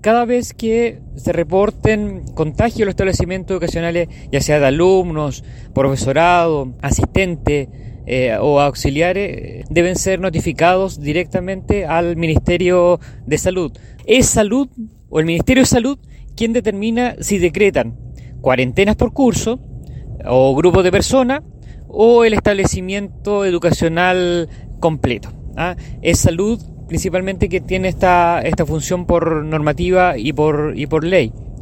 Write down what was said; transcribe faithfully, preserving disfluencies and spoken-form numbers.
cada vez que se reporten contagios en los establecimientos educacionales, ya sea de alumnos, profesorado, asistentes eh, o auxiliares, deben ser notificados directamente al Ministerio de Salud. Es Salud o el Ministerio de Salud quien determina si decretan cuarentenas por curso o grupo de personas o el establecimiento educacional completo. ¿ah? Es Salud principalmente que tiene esta, esta función por normativa y por, y por ley.